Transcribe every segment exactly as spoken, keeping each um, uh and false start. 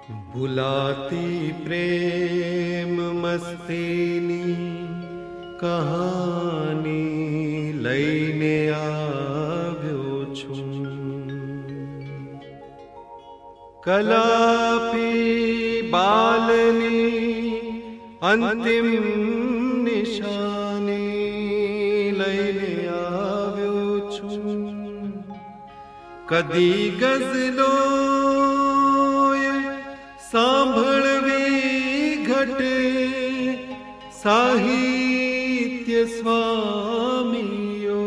ભૂલાતી પ્રેમ મસ્તીની કહાની લઈને આવ્યો છું. કલાપી બાલની અંતિમ નિશાની લઈને આવ્યો છું. કદી ગઝલો સાંભળવી ઘટે સાહિત્ય સ્વામીઓ.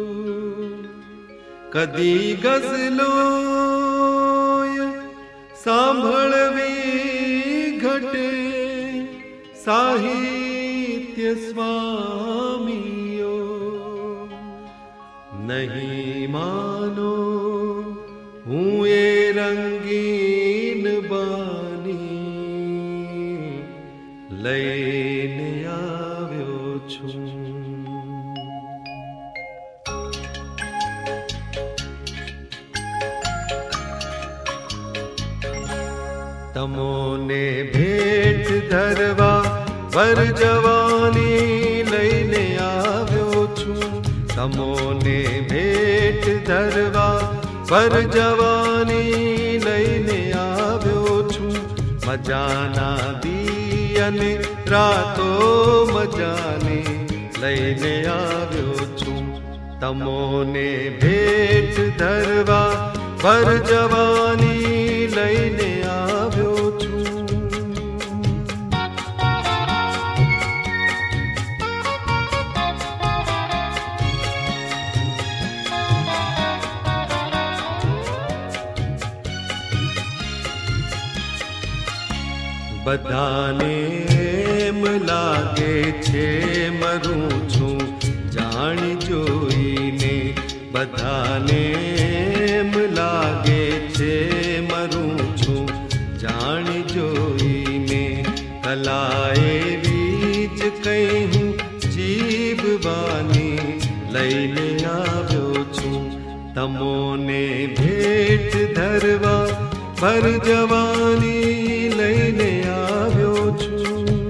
કદી ગઝલો સાંભળવી ઘટે સાહિત્ય સ્વામીઓ. નહીં માનો હું એ રંગીન બાની લઈને આવ્યો છું. તમોને ભેટ ધરવા વર જવાની લઈને આવ્યો છું. તમોને ભેટ ધરવા વર જવાની લઈને આવ્યો છું. મજાના દી અને રાતો મજાને લઈને આવ્યો છું. તમોને ભેટ ધરવા વર જવાની લઈને આવ્યો છું. બધાને એમ લાગે છે મરું છું જાણી જોઈને. બધાને એમ લાગે છે મરું છું જાણી જોઈને. કલા એવી જ કઈ હું જીવવાની લઈને આવ્યો છું. તમોને ભેટ ધરવા ભર જવાની લઈને આવ્યો છું.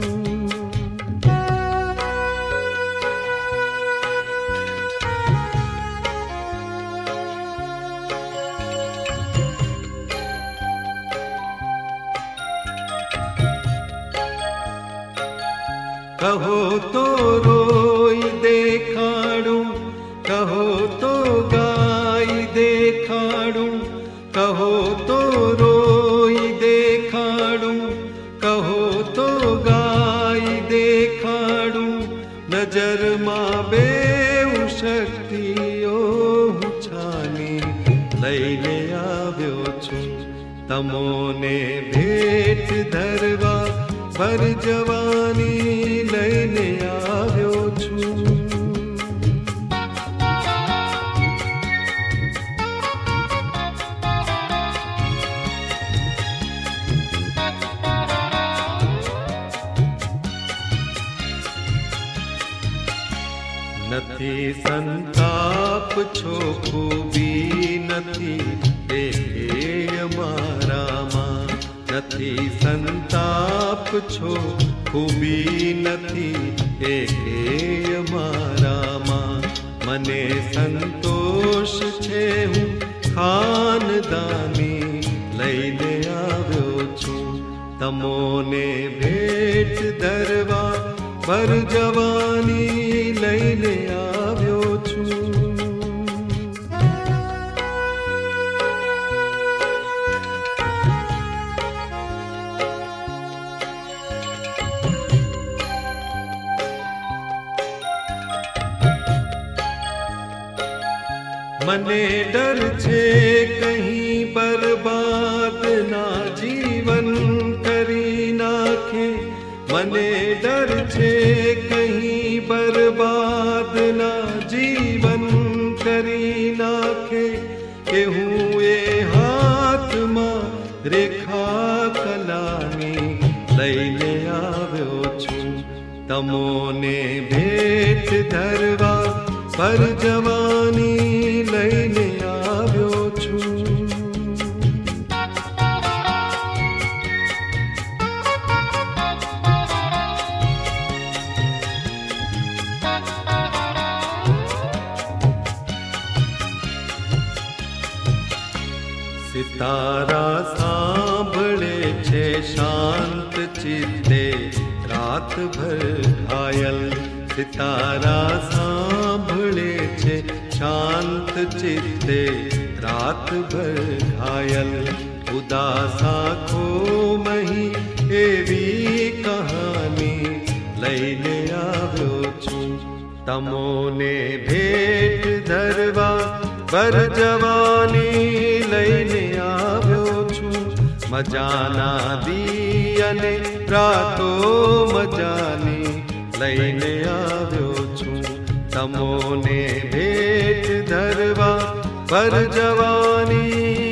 કહો તો રોઈ દેખાડું, કહો તો ગાઈ દેખાડું, કહો તો રોઈ દેખાડું, કહો તો ગાઈ દેખાડું. નજરમાં બેઉ શક્તિઓ હું છાની લઈને આવ્યો છું. તમોને ભેટ ધરવા ભર જવાની લઈને આવ્યો છું. નથી સંતાપ છો ખૂબી નથી દેહ મારામાં. નથી સંતાપ છો ખૂબી નથી એ મારામાં. મને સંતોષ છે હું ખાનદાની લઈને આવ્યો છું. તમોને ભેટ ધરવા ભર જવાની લઈને આવ્યો છું. મને ડર છે કहीं બરબાદ ના જીવન કરી નાખે. મને ડર છે કहीं બરબાદ ના જીવન કરી નાખે. કે હું એ હાથમાં રેખા કલાની લઈને આવ્યો છું. તમોને ભેટ ધરવા ભર જવાની લઈને આવ્યો છું. સિતારા સાંભળે છે શાંત ચિત્તે રાતભર ઘાયલ. સિતારા સાંભળે છે શાંત ચિત્તે રાતભર ઘાયલ. ઉદાસ આંખો મહી એવી કહાની લઈને આવ્યો છું. તમોને ભેટ ધરવા બર જવાની લઈને આવ્યો છું. મજાના દી અને રાતો મજાની લઈને આવ્યો છું. તમોને ભેટ ધરવા બર જવાની